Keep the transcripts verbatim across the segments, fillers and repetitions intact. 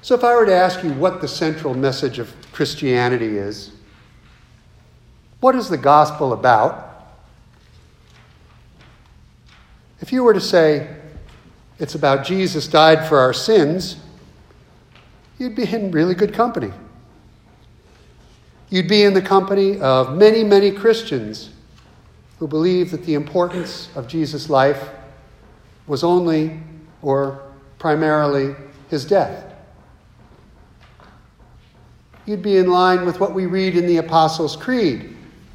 So if I were to ask you what the central message of Christianity is, what is the gospel about? If you were to say it's about Jesus died for our sins, you'd be in really good company. You'd be in the company of many, many Christians who believe that the importance of Jesus' life was only or primarily his death. You'd be in line with what we read in the Apostles' Creed.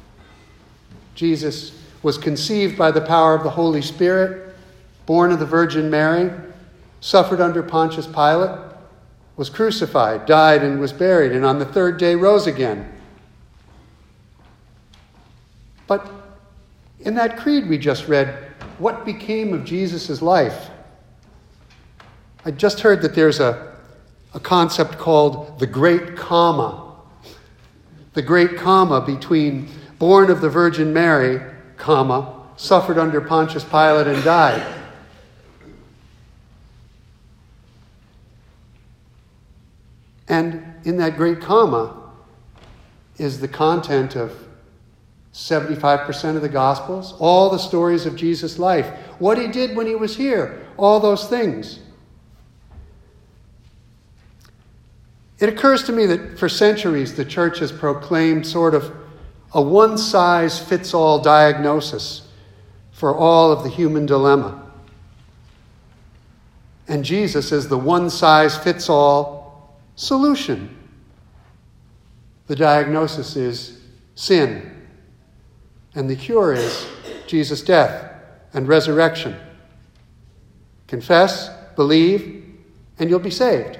Jesus was conceived by the power of the Holy Spirit, born of the Virgin Mary, suffered under Pontius Pilate, was crucified, died, and was buried, and on the third day rose again. But in that creed we just read, what became of Jesus' life? I just heard that there's a, a concept called the Great Comma. The Great Comma between born of the Virgin Mary, comma, suffered under Pontius Pilate and died. And in that great comma is the content of seventy-five percent of the Gospels, all the stories of Jesus' life, what he did when he was here, all those things. It occurs to me that for centuries the church has proclaimed sort of a one-size-fits-all diagnosis for all of the human dilemma. And Jesus is the one-size-fits-all solution. The diagnosis is sin. And the cure is Jesus' death and resurrection. Confess, believe, and you'll be saved.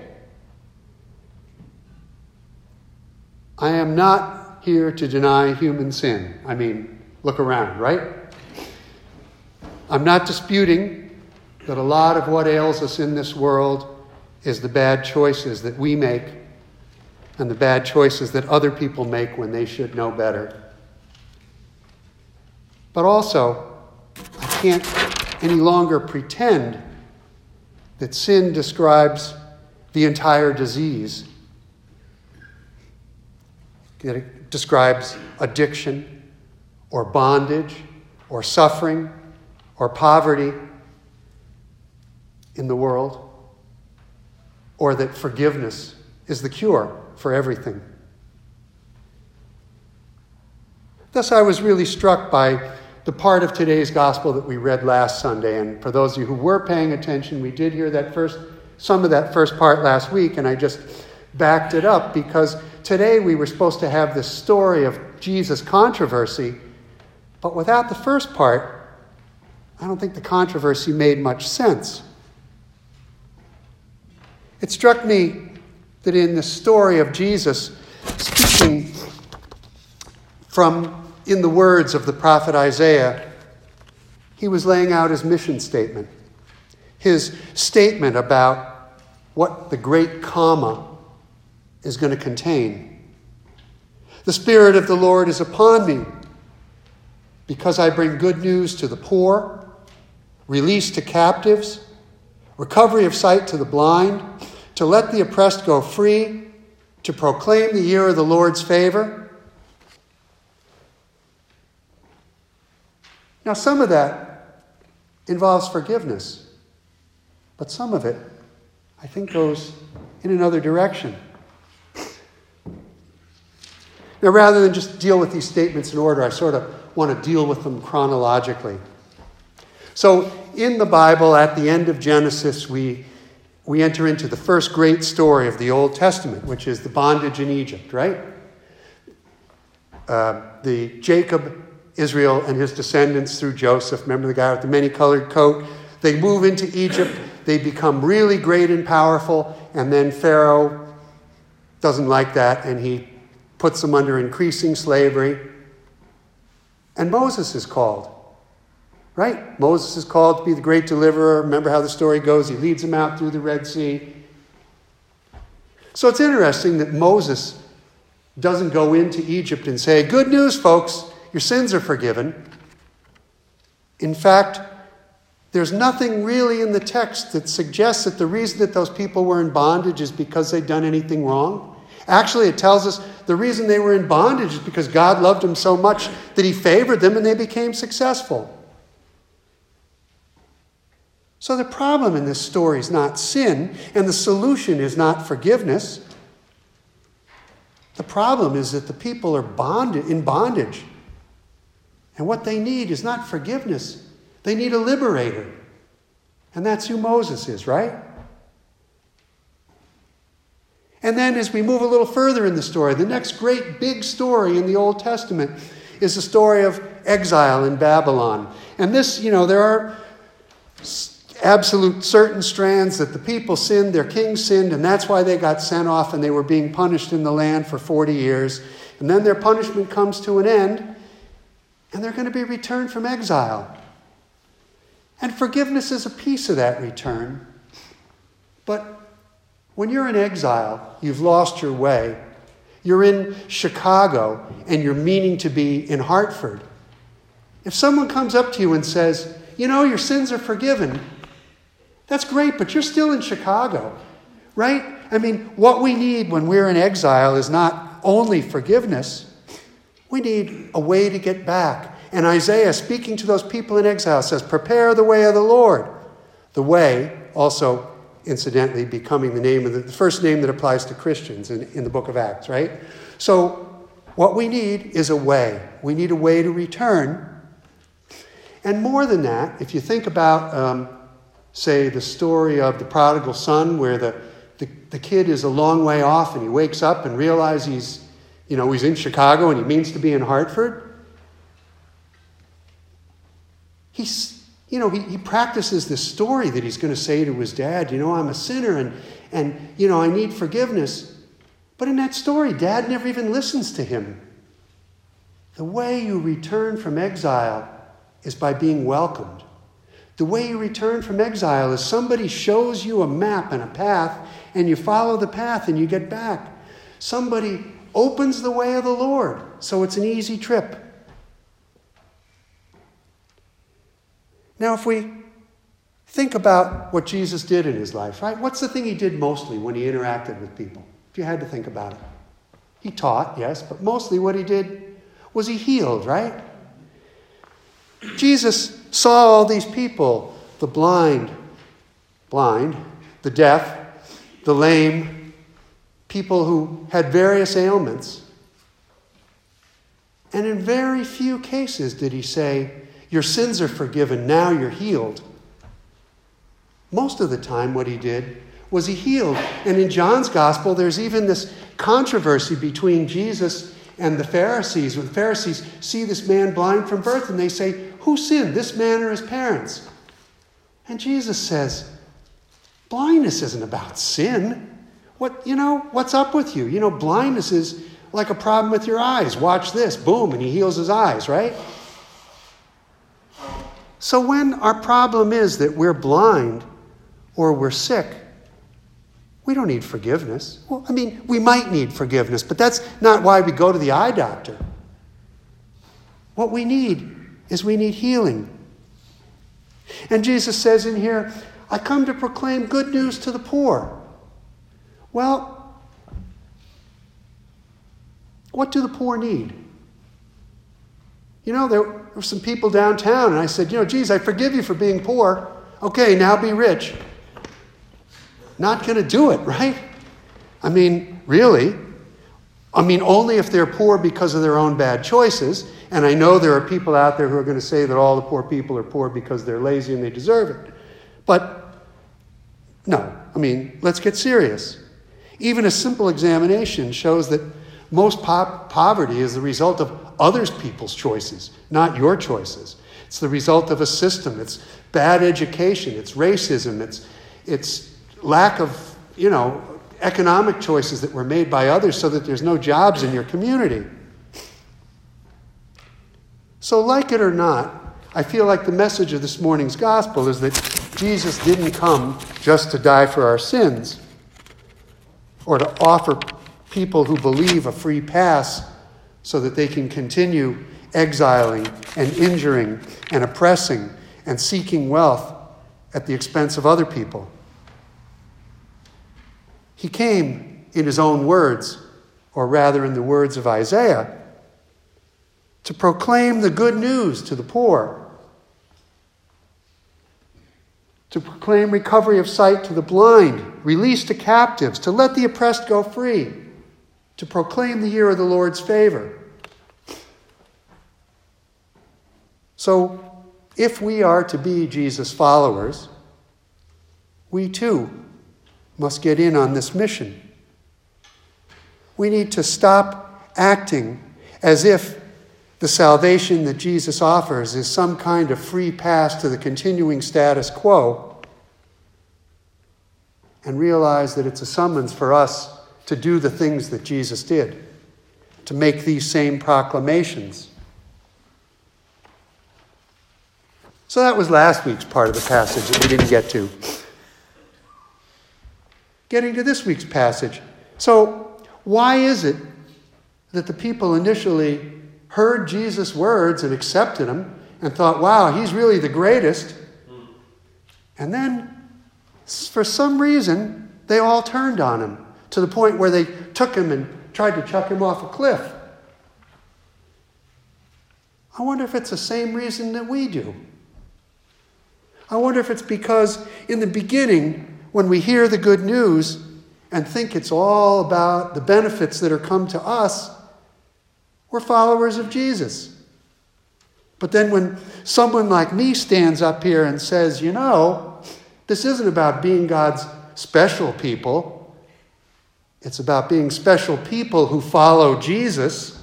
I am not here to deny human sin. I mean, look around, right? I'm not disputing that a lot of what ails us in this world is the bad choices that we make and the bad choices that other people make when they should know better. But also, I can't any longer pretend that sin describes the entire disease. That it describes addiction or bondage or suffering or poverty in the world, or that forgiveness is the cure for everything. Thus, I was really struck by the part of today's gospel that we read last Sunday. And for those of you who were paying attention, we did hear that first, some of that first part last week, and I just backed it up because today we were supposed to have this story of Jesus' controversy, but without the first part, I don't think the controversy made much sense. It struck me that in the story of Jesus, speaking from in the words of the prophet Isaiah, he was laying out his mission statement, his statement about what the great comma is going to contain. The Spirit of the Lord is upon me because I bring good news to the poor, release to captives, recovery of sight to the blind, to let the oppressed go free, to proclaim the year of the Lord's favor. Now, some of that involves forgiveness, but some of it, I think, goes in another direction. Now, rather than just deal with these statements in order, I sort of want to deal with them chronologically. So, in the Bible, at the end of Genesis, we, we enter into the first great story of the Old Testament, which is the bondage in Egypt, right? Uh, the Jacob, Israel, and his descendants through Joseph. Remember the guy with the many-colored coat? They move into Egypt. They become really great and powerful. And then Pharaoh doesn't like that, and he puts them under increasing slavery. And Moses is called, right? Moses is called to be the great deliverer. Remember how the story goes. He leads them out through the Red Sea. So it's interesting that Moses doesn't go into Egypt and say, good news, folks. Your sins are forgiven. In fact, There's nothing really in the text that suggests that the reason that those people were in bondage is because they'd done anything wrong. Actually, it tells us the reason they were in bondage is because God loved them so much that he favored them and they became successful. So the problem in this story is not sin, and the solution is not forgiveness. The problem is that the people are bonded, in bondage. And what they need is not forgiveness. They need a liberator. And that's who Moses is, right? And then as we move a little further in the story, the next great big story in the Old Testament is the story of exile in Babylon. And this, you know, there are absolute certain strands that the people sinned, their king sinned, and that's why they got sent off and they were being punished in the land for forty years. And then their punishment comes to an end, and they're going to be returned from exile. And forgiveness is a piece of that return. But when you're in exile, you've lost your way. You're in Chicago and you're meaning to be in Hartford. If someone comes up to you and says, you know, your sins are forgiven, that's great, but you're still in Chicago, right? I mean, what we need when we're in exile is not only forgiveness. We need a way to get back. And Isaiah, speaking to those people in exile, says, prepare the way of the Lord. The way, also, incidentally, becoming the name of the, the first name that applies to Christians in, in the book of Acts, right? So what we need is a way. We need a way to return. And more than that, if you think about, um, say, the story of the prodigal son, where the, the, the kid is a long way off and he wakes up and realizes he's, you know, he's in Chicago and he means to be in Hartford. He's, you know, he, he practices this story that he's going to say to his dad, you know, I'm a sinner and, and, you know, I need forgiveness. But in that story, Dad never even listens to him. The way you return from exile is by being welcomed. The way you return from exile is somebody shows you a map and a path, and you follow the path and you get back. Somebody opens the way of the Lord, so it's an easy trip. Now, if we think about what Jesus did in his life, right? What's the thing he did mostly when he interacted with people? If you had to think about it. He taught, yes, but mostly what he did was he healed, right? Jesus saw all these people, the blind, blind, the deaf, the lame, people who had various ailments. And in very few cases did he say, your sins are forgiven, now you're healed. Most of the time what he did was he healed. And in John's gospel, there's even this controversy between Jesus and the Pharisees. When the Pharisees see this man blind from birth and they say, who sinned, this man or his parents? And Jesus says, blindness isn't about sin. What, you know, what's up with you? You know, blindness is like a problem with your eyes. Watch this, boom, and he heals his eyes, right? So when our problem is that we're blind or we're sick, we don't need forgiveness. Well, I mean, we might need forgiveness, but that's not why we go to the eye doctor. What we need is we need healing. And Jesus says in here, I come to proclaim good news to the poor. Well, what do the poor need? You know, there were some people downtown, and I said, you know, geez, I forgive you for being poor. Okay, now be rich. Not going to do it, right? I mean, really? I mean, only if they're poor because of their own bad choices. And I know there are people out there who are going to say that all the poor people are poor because they're lazy and they deserve it. But no, I mean, let's get serious. Even a simple examination shows that most po- poverty is the result of other people's choices, not your choices. It's the result of a system. It's bad education. It's racism. It's it's lack of, you know, economic choices that were made by others so that there's no jobs in your community. So like it or not, I feel like the message of this morning's gospel is that Jesus didn't come just to die for our sins or to offer people who believe a free pass so that they can continue exiling and injuring and oppressing and seeking wealth at the expense of other people. He came, in his own words, or rather in the words of Isaiah, to proclaim the good news to the poor, to proclaim recovery of sight to the blind, release to captives, to let the oppressed go free, to proclaim the year of the Lord's favor. So, if we are to be Jesus' followers, we too must get in on this mission. We need to stop acting as if the salvation that Jesus offers is some kind of free pass to the continuing status quo, and realize that it's a summons for us to do the things that Jesus did, to make these same proclamations. So that was last week's part of the passage that we didn't get to. Getting to this week's passage. So why is it that the people initially heard Jesus' words and accepted them and thought, wow, he's really the greatest? And then, for some reason, they all turned on him to the point where they took him and tried to chuck him off a cliff. I wonder if it's the same reason that we do. I wonder if it's because in the beginning, when we hear the good news and think it's all about the benefits that are come to us, we're followers of Jesus. But then when someone like me stands up here and says, you know, this isn't about being God's special people. It's about being special people who follow Jesus.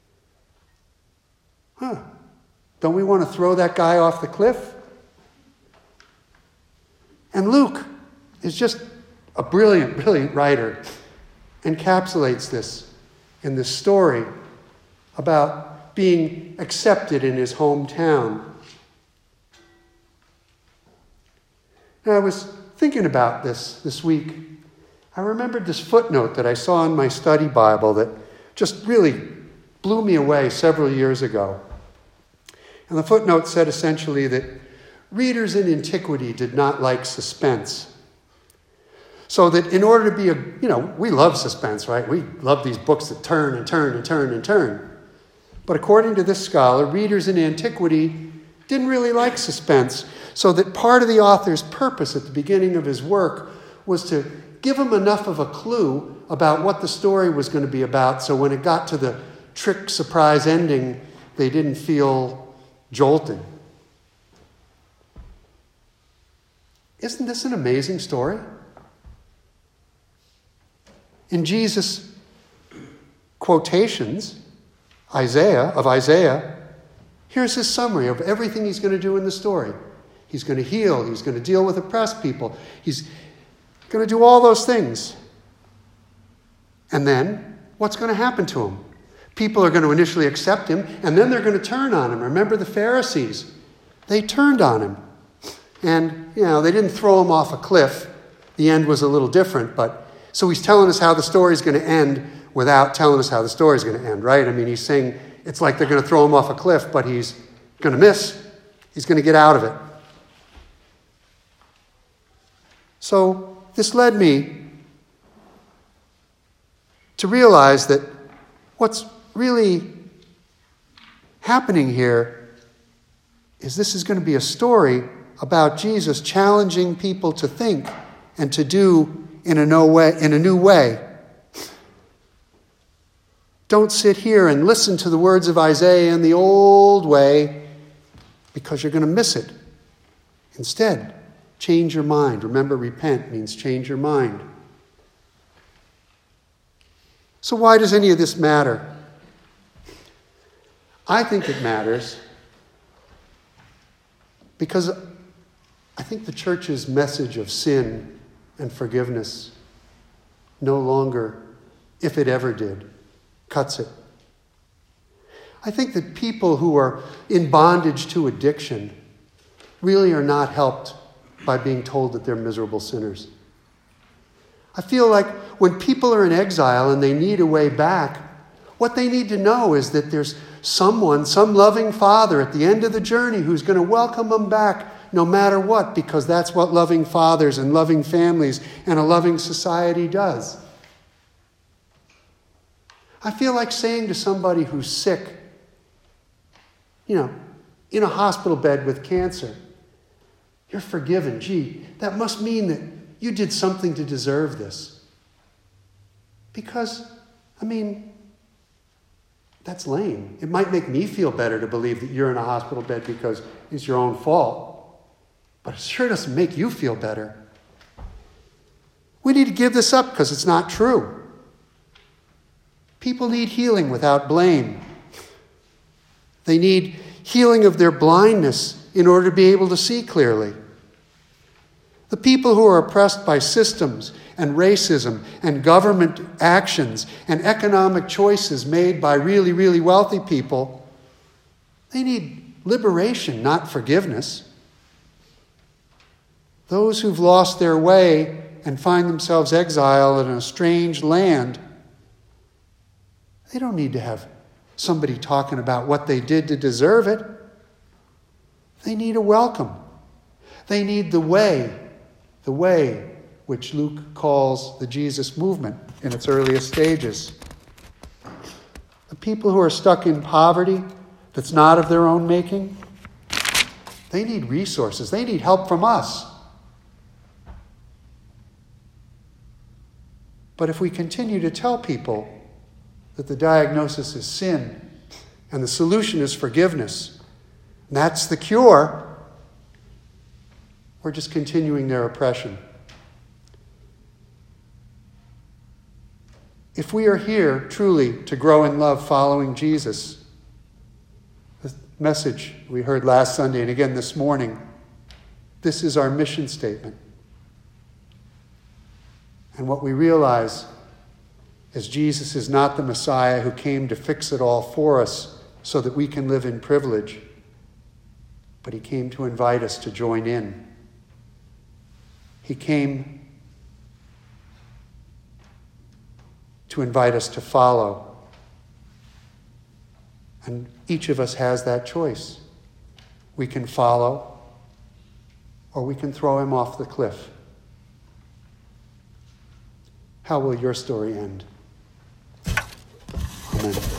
Huh. Don't we want to throw that guy off the cliff? And Luke is just a brilliant, brilliant writer. Encapsulates this in this story about being accepted in his hometown. Now, I was thinking about this this week. I remembered this footnote that I saw in my study Bible that just really blew me away several years ago. And the footnote said essentially that readers in antiquity did not like suspense. So that in order to be a, you know, we love suspense, right? We love these books that turn and turn and turn and turn. But according to this scholar, readers in antiquity didn't really like suspense. So that part of the author's purpose at the beginning of his work was to give them enough of a clue about what the story was going to be about, so when it got to the trick surprise ending, they didn't feel jolted. Isn't this an amazing story? In Jesus' quotations, Isaiah, of Isaiah, here's his summary of everything he's going to do in the story. He's going to heal. He's going to deal with oppressed people. He's going to do all those things. And then, what's going to happen to him? People are going to initially accept him, and then they're going to turn on him. Remember the Pharisees? They turned on him. And, you know, they didn't throw him off a cliff. The end was a little different, but so he's telling us how the story's going to end without telling us how the story's going to end, right? I mean, he's saying it's like they're going to throw him off a cliff, but he's going to miss. He's going to get out of it. So this led me to realize that what's really happening here is this is going to be a story about Jesus challenging people to think and to do in a, no way, in a new way. Don't sit here and listen to the words of Isaiah in the old way, because you're going to miss it. Instead, change your mind. Remember, repent means change your mind. So why does any of this matter? I think it matters because I think the church's message of sin and forgiveness no longer, if it ever did, cuts it. I think that people who are in bondage to addiction really are not helped by being told that they're miserable sinners. I feel like when people are in exile and they need a way back, what they need to know is that there's someone, some loving father at the end of the journey who's going to welcome them back no matter what, because that's what loving fathers and loving families and a loving society does. I feel like saying to somebody who's sick, you know, in a hospital bed with cancer, you're forgiven. Gee, that must mean that you did something to deserve this. Because, I mean, that's lame. It might make me feel better to believe that you're in a hospital bed because it's your own fault. But it sure doesn't make you feel better. We need to give this up because it's not true. People need healing without blame. They need healing of their blindness in order to be able to see clearly. The people who are oppressed by systems and racism and government actions and economic choices made by really, really wealthy people, they need liberation, not forgiveness. Those who've lost their way and find themselves exiled in a strange land, they don't need to have somebody talking about what they did to deserve it. They need a welcome. They need the way, the way which Luke calls the Jesus movement in its earliest stages. The people who are stuck in poverty that's not of their own making, they need resources. They need help from us. But if we continue to tell people that the diagnosis is sin and the solution is forgiveness, and that's the cure, we're just continuing their oppression. If we are here truly to grow in love following Jesus, the message we heard last Sunday and again this morning, this is our mission statement. And what we realize is Jesus is not the Messiah who came to fix it all for us so that we can live in privilege, but he came to invite us to join in. He came to invite us to follow. And each of us has that choice. We can follow, or we can throw him off the cliff. How will your story end? Amen.